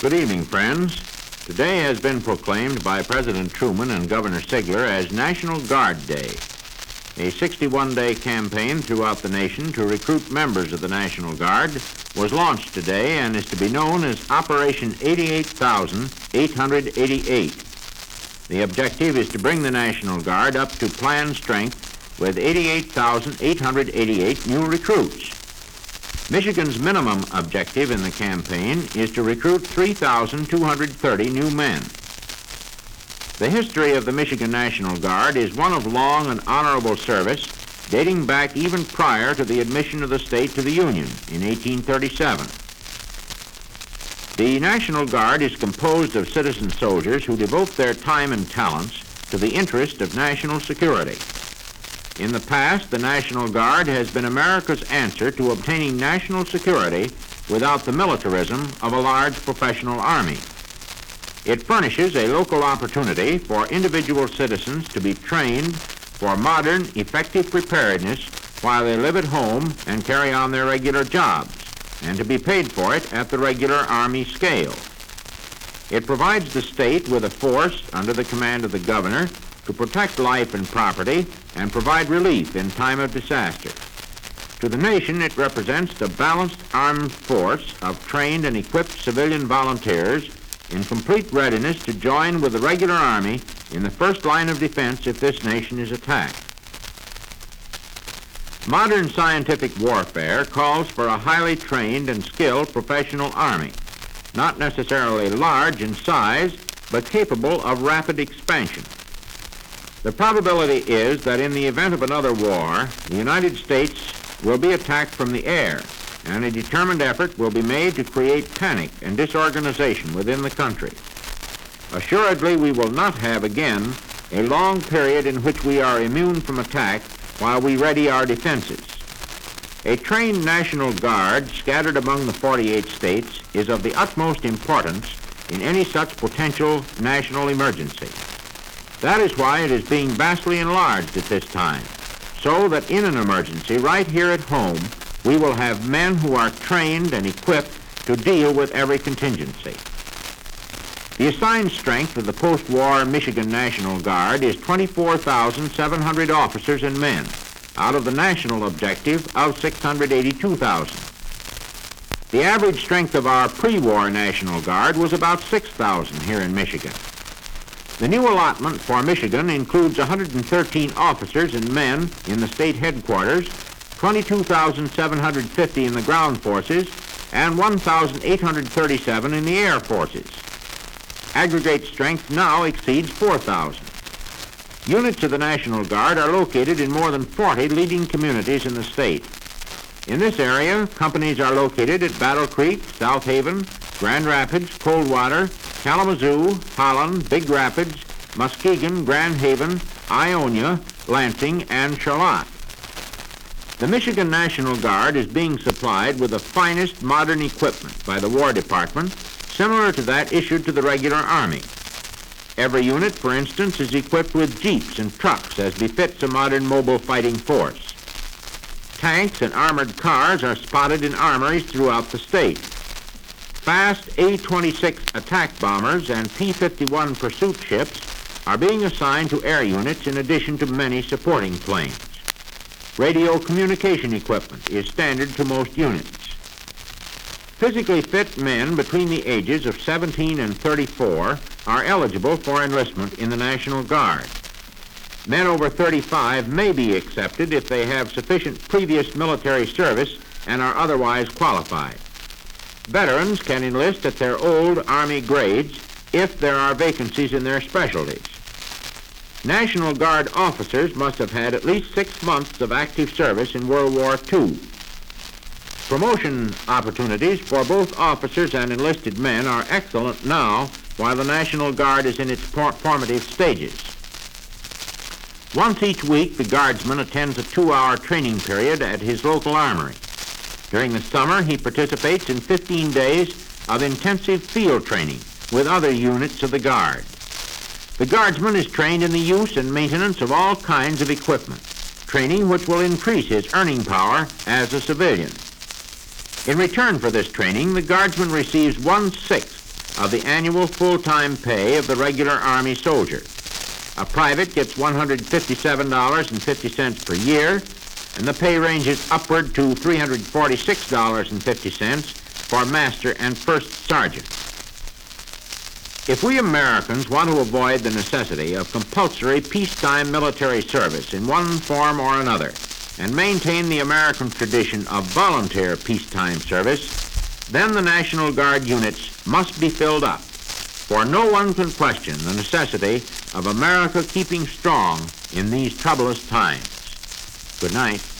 Good evening, friends. Today has been proclaimed by President Truman and Governor Sigler as National Guard Day. A 61-day campaign throughout the nation to recruit members of the National Guard was launched today and is to be known as Operation 88,888. The objective is to bring the National Guard up to planned strength with 88,888 new recruits. Michigan's minimum objective in the campaign is to recruit 3,230 new men. The history of the Michigan National Guard is one of long and honorable service, dating back even prior to the admission of the state to the Union in 1837. The National Guard is composed of citizen soldiers who devote their time and talents to the interest of national security. In the past, the National Guard has been America's answer to obtaining national security without the militarism of a large professional army. It furnishes a local opportunity for individual citizens to be trained for modern, effective preparedness while they live at home and carry on their regular jobs, and to be paid for it at the regular Army scale. It provides the state with a force under the command of the governor to protect life and property and provide relief in time of disaster. To the nation, it represents the balanced armed force of trained and equipped civilian volunteers in complete readiness to join with the regular Army in the first line of defense if this nation is attacked. Modern scientific warfare calls for a highly trained and skilled professional army, not necessarily large in size, but capable of rapid expansion. The probability is that in the event of another war, the United States will be attacked from the air, and a determined effort will be made to create panic and disorganization within the country. Assuredly, we will not have again a long period in which we are immune from attack while we ready our defenses. A trained National Guard scattered among the 48 states is of the utmost importance in any such potential national emergency. That is why it is being vastly enlarged at this time, so that in an emergency right here at home, we will have men who are trained and equipped to deal with every contingency. The assigned strength of the post-war Michigan National Guard is 24,700 officers and men, out of the national objective of 682,000. The average strength of our pre-war National Guard was about 6,000 here in Michigan. The new allotment for Michigan includes 113 officers and men in the state headquarters, 22,750 in the ground forces, and 1,837 in the air forces. Aggregate strength now exceeds 4,000. Units of the National Guard are located in more than 40 leading communities in the state. In this area, companies are located at Battle Creek, South Haven, Grand Rapids, Coldwater, Kalamazoo, Holland, Big Rapids, Muskegon, Grand Haven, Ionia, Lansing, and Charlotte. The Michigan National Guard is being supplied with the finest modern equipment by the War Department, similar to that issued to the regular Army. Every unit, for instance, is equipped with jeeps and trucks as befits a modern mobile fighting force. Tanks and armored cars are spotted in armories throughout the state. Fast A-26 attack bombers and P-51 pursuit ships are being assigned to air units in addition to many supporting planes. Radio communication equipment is standard to most units. Physically fit men between the ages of 17 and 34 are eligible for enlistment in the National Guard. Men over 35 may be accepted if they have sufficient previous military service and are otherwise qualified. Veterans can enlist at their old Army grades if there are vacancies in their specialties. National Guard officers must have had at least 6 months of active service in World War II. Promotion opportunities for both officers and enlisted men are excellent now while the National Guard is in its formative stages. Once each week, the Guardsman attends a 2-hour training period at his local armory. During the summer, he participates in 15 days of intensive field training with other units of the Guard. The Guardsman is trained in the use and maintenance of all kinds of equipment, training which will increase his earning power as a civilian. In return for this training, the Guardsman receives 1/6 of the annual full-time pay of the regular Army soldier. A private gets $157.50 per year, and the pay ranges upward to $346.50 for master and first sergeant. If we Americans want to avoid the necessity of compulsory peacetime military service in one form or another, and maintain the American tradition of volunteer peacetime service, then the National Guard units must be filled up, for no one can question the necessity of America keeping strong in these troublous times. Good night.